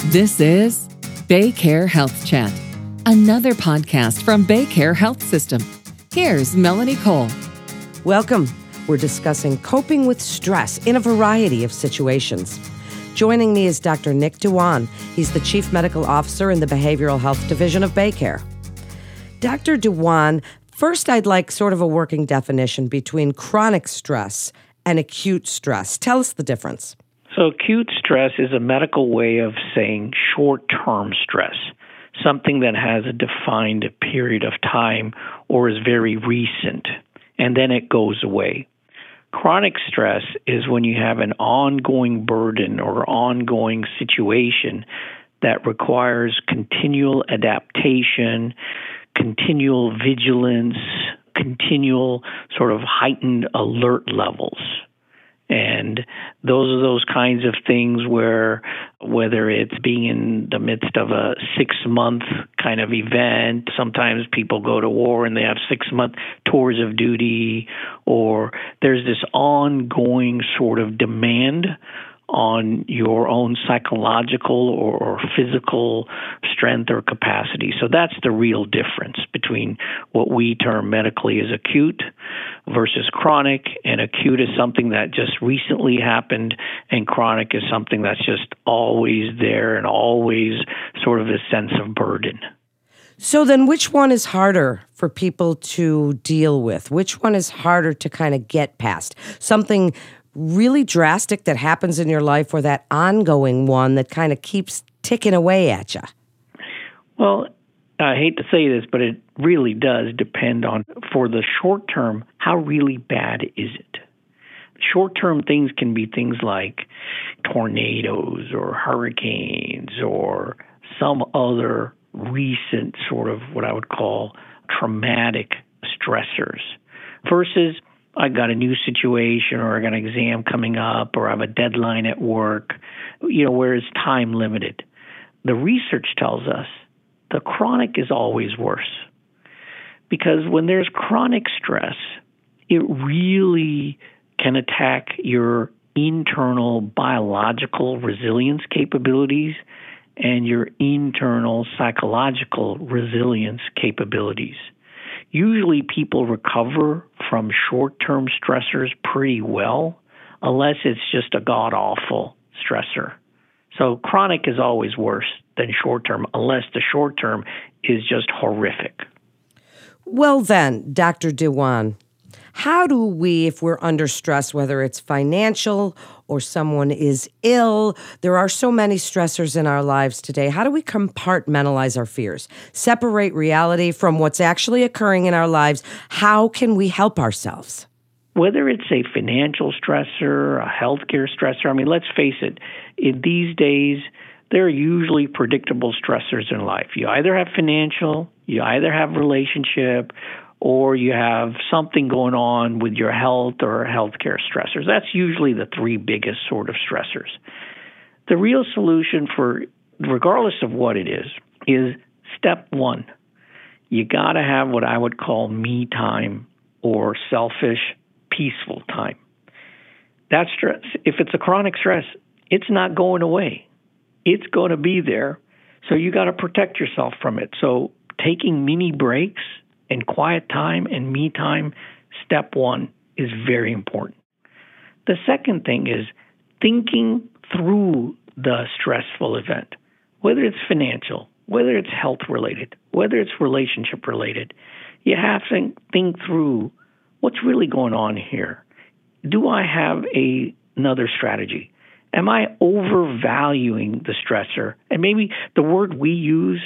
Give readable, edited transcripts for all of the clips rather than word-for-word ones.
This is BayCare Health Chat, another podcast from BayCare Health System. Here's Melanie Cole. Welcome. We're discussing coping with stress in a variety of situations. Joining me is Dr. Nick Dewan. He's the Chief Medical Officer in the Behavioral Health Division of BayCare. Dr. Dewan, first I'd like sort of a working definition between chronic stress and acute stress. Tell us the difference. So acute stress is a medical way of saying short-term stress, something that has a defined period of time or is very recent, and then it goes away. Chronic stress is when you have an ongoing burden or ongoing situation that requires continual adaptation, continual vigilance, continual sort of heightened alert levels. And those are those kinds of things where, whether it's being in the midst of a 6-month kind of event, sometimes people go to war and they have 6-month tours of duty, or there's this ongoing sort of demand on your own psychological or physical strength or capacity. So that's the real difference between what we term medically as acute versus chronic. And acute is something that just recently happened, and chronic is something that's just always there and always sort of a sense of burden. So then which one is harder for people to deal with? Which one is harder to kind of get past? Something really drastic that happens in your life, or that ongoing one that kind of keeps ticking away at you? Well, I hate to say this, but it really does depend on, for the short term, how really bad is it? Short-term things can be things like tornadoes or hurricanes or some other recent sort of what I would call traumatic stressors, versus I got a new situation, or I got an exam coming up, or I have a deadline at work, where it's time limited. The research tells us the chronic is always worse, because when there's chronic stress, it really can attack your internal biological resilience capabilities and your internal psychological resilience capabilities. Usually people recover from short-term stressors pretty well, unless it's just a god-awful stressor. So chronic is always worse than short-term, unless the short-term is just horrific. Well then, Dr. Dewan, how do we, if we're under stress, whether it's financial or someone is ill, there are so many stressors in our lives today, how do we compartmentalize our fears, separate reality from what's actually occurring in our lives? How can we help ourselves? Whether it's a financial stressor, a healthcare stressor, let's face it, in these days, there are usually predictable stressors in life. You either have financial, you either have relationship, or you have something going on with your health or healthcare stressors. That's usually the 3 biggest sort of stressors. The real solution for, regardless of what it is step 1. You got to have what I would call me time, or selfish, peaceful time. That stress, if it's a chronic stress, it's not going away. It's going to be there. So you got to protect yourself from it. So taking mini breaks and quiet time and me time, step 1, is very important. The second thing is thinking through the stressful event, whether it's financial, whether it's health-related, whether it's relationship-related. You have to think through what's really going on here. Do I have another strategy? Am I overvaluing the stressor? And maybe the word we use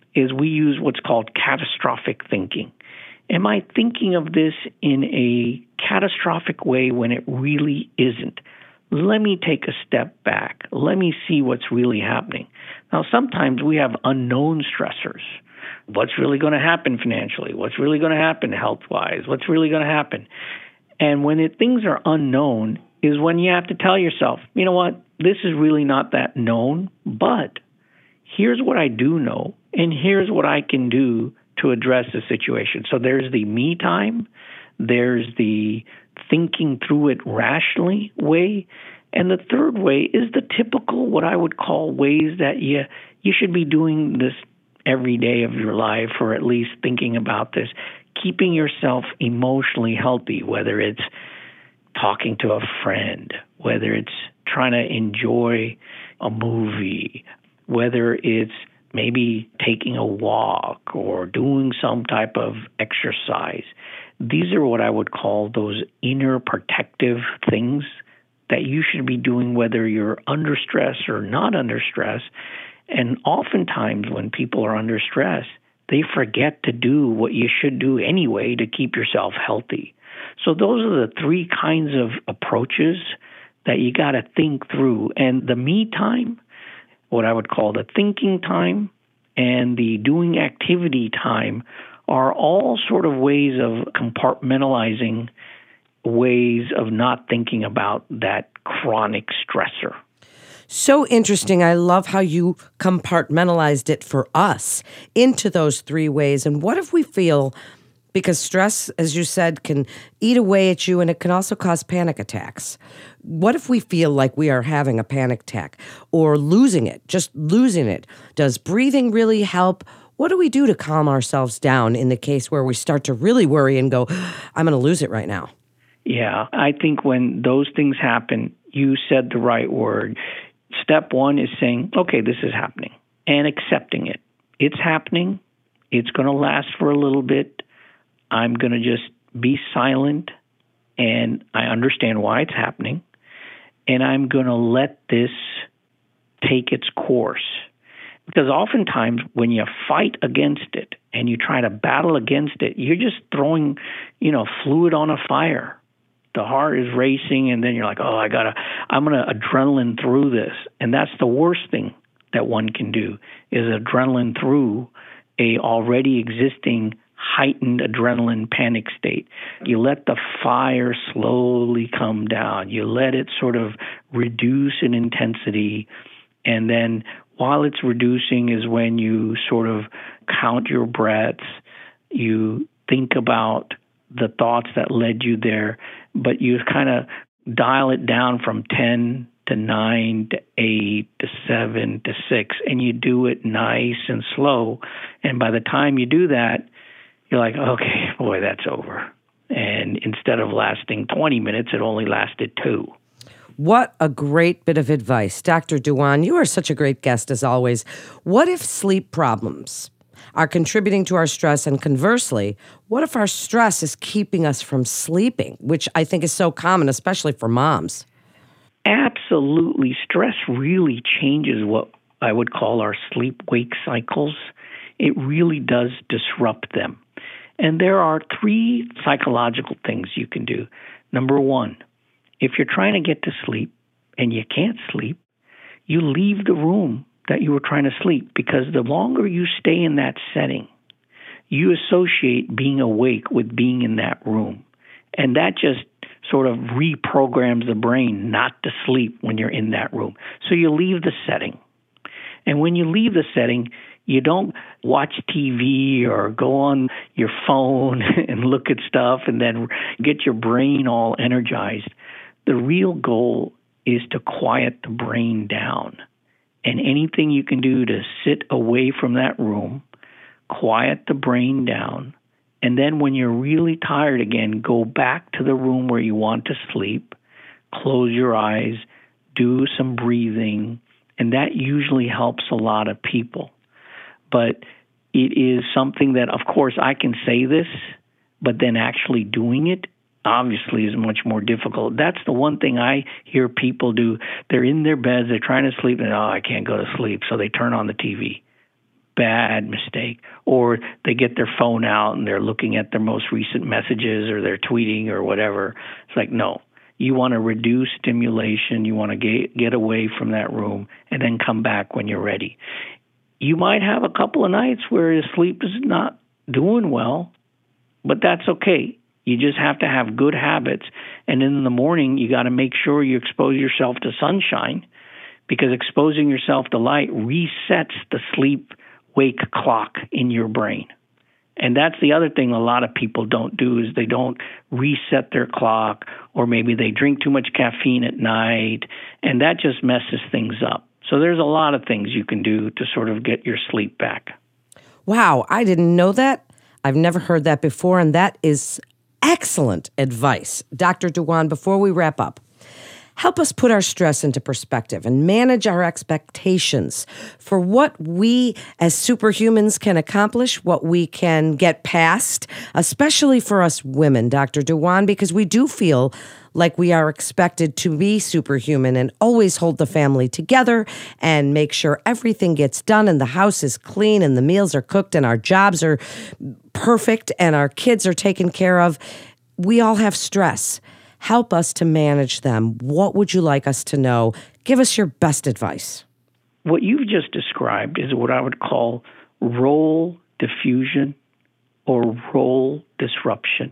what's called catastrophic thinking. Am I thinking of this in a catastrophic way when it really isn't? Let me take a step back. Let me see what's really happening. Now, sometimes we have unknown stressors. What's really going to happen financially? What's really going to happen health-wise? What's really going to happen? And when things are unknown is when you have to tell yourself, you know what, this is really not that known, but here's what I do know, and here's what I can do to address the situation. So there's the me time, there's the thinking through it rationally way, And the third way is the typical, what I would call ways that you should be doing this every day of your life, or at least thinking about this, keeping yourself emotionally healthy, whether it's talking to a friend, whether it's trying to enjoy a movie, whether it's maybe taking a walk or doing some type of exercise. These are what I would call those inner protective things that you should be doing whether you're under stress or not under stress. And oftentimes when people are under stress, they forget to do what you should do anyway to keep yourself healthy. So those are the three kinds of approaches that you got to think through. And the me time, what I would call the thinking time, and the doing activity time are all sort of ways of compartmentalizing ways of not thinking about that chronic stressor. So interesting. I love how you compartmentalized it for us into those three ways. And what if we feel, because stress, as you said, can eat away at you and it can also cause panic attacks. What if we feel like we are having a panic attack or losing it, just losing it? Does breathing really help? What do we do to calm ourselves down in the case where we start to really worry and go, I'm going to lose it right now? Yeah, I think when those things happen, you said the right word. Step one is saying, okay, this is happening, and accepting it. It's happening. It's going to last for a little bit. I'm going to just be silent, and I understand why it's happening, and I'm going to let this take its course. Because oftentimes when you fight against it and you try to battle against it, you're just throwing, fluid on a fire. The heart is racing, and then you're like, I'm going to adrenaline through this. And that's the worst thing that one can do, is adrenaline through a already existing heightened adrenaline panic state. You let the fire slowly come down. You let it sort of reduce in intensity, and then while it's reducing is when you sort of count your breaths, you think about the thoughts that led you there, but you kind of dial it down from 10 to 9 to 8 to 7 to 6, and you do it nice and slow. And by the time you do that, you're like, okay, boy, that's over. And instead of lasting 20 minutes, it only lasted 2. What a great bit of advice. Dr. Dewan, you are such a great guest as always. What if sleep problems are contributing to our stress, and conversely, what if our stress is keeping us from sleeping, which I think is so common, especially for moms? Absolutely. Stress really changes what I would call our sleep-wake cycles. It really does disrupt them. And there are 3 psychological things you can do. Number 1, if you're trying to get to sleep and you can't sleep, you leave the room that you were trying to sleep, because the longer you stay in that setting, you associate being awake with being in that room. And that just sort of reprograms the brain not to sleep when you're in that room. So you leave the setting. And when you leave the setting, you don't watch TV or go on your phone and look at stuff and then get your brain all energized. The real goal is to quiet the brain down. And anything you can do to sit away from that room, quiet the brain down, and then when you're really tired again, go back to the room where you want to sleep, close your eyes, do some breathing, and that usually helps a lot of people. But it is something that, of course, I can say this, but then actually doing it obviously is much more difficult. That's the one thing I hear people do. They're in their beds, they're trying to sleep, and I can't go to sleep, so they turn on the TV. Bad mistake. Or they get their phone out and they're looking at their most recent messages, or they're tweeting or whatever. It's like, no. You want to reduce stimulation. You want to get away from that room and then come back when you're ready. You might have a couple of nights where sleep is not doing well, but that's okay. You just have to have good habits. And in the morning, you got to make sure you expose yourself to sunshine, because exposing yourself to light resets the sleep-wake clock in your brain. And that's the other thing a lot of people don't do is they don't reset their clock, or maybe they drink too much caffeine at night, and that just messes things up. So there's a lot of things you can do to sort of get your sleep back. Wow, I didn't know that. I've never heard that before, and that is excellent advice. Dr. Dewan, before we wrap up, help us put our stress into perspective and manage our expectations for what we as superhumans can accomplish, what we can get past, especially for us women, Dr. Dewan, because we do feel like we are expected to be superhuman and always hold the family together and make sure everything gets done and the house is clean and the meals are cooked and our jobs are perfect and our kids are taken care of. We all have stress. Help us to manage them. What would you like us to know? Give us your best advice. What you've just described is what I would call role diffusion or role disruption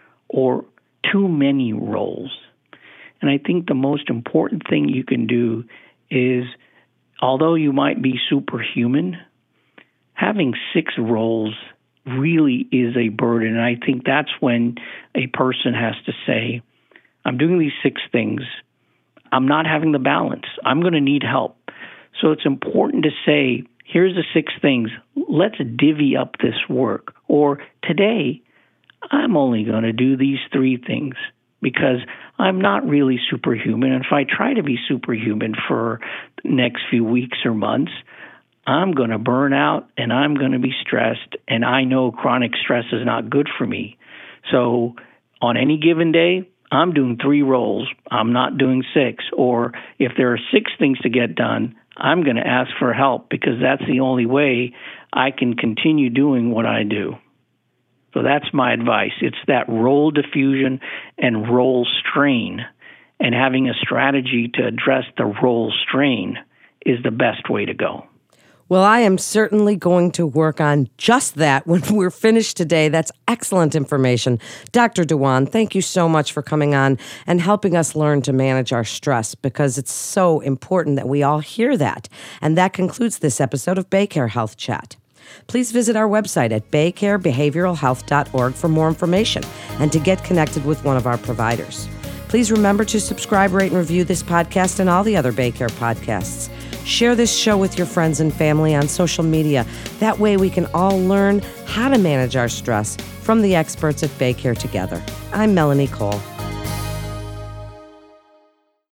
or too many roles. And I think the most important thing you can do is, although you might be superhuman, having 6 roles really is a burden. And I think that's when a person has to say, I'm doing these 6 things. I'm not having the balance. I'm going to need help. So it's important to say, here's the 6 things. Let's divvy up this work. Or today, I'm only going to do these 3 things because I'm not really superhuman. And if I try to be superhuman for the next few weeks or months, I'm going to burn out and I'm going to be stressed. And I know chronic stress is not good for me. So on any given day, I'm doing 3 roles. I'm not doing 6. Or if there are 6 things to get done, I'm going to ask for help because that's the only way I can continue doing what I do. So that's my advice. It's that role diffusion and role strain, and having a strategy to address the role strain is the best way to go. Well, I am certainly going to work on just that when we're finished today. That's excellent information. Dr. Dewan, thank you so much for coming on and helping us learn to manage our stress, because it's so important that we all hear that. And that concludes this episode of BayCare Health Chat. Please visit our website at baycarebehavioralhealth.org for more information and to get connected with one of our providers. Please remember to subscribe, rate, and review this podcast and all the other BayCare podcasts. Share this show with your friends and family on social media. That way we can all learn how to manage our stress from the experts at BayCare together. I'm Melanie Cole.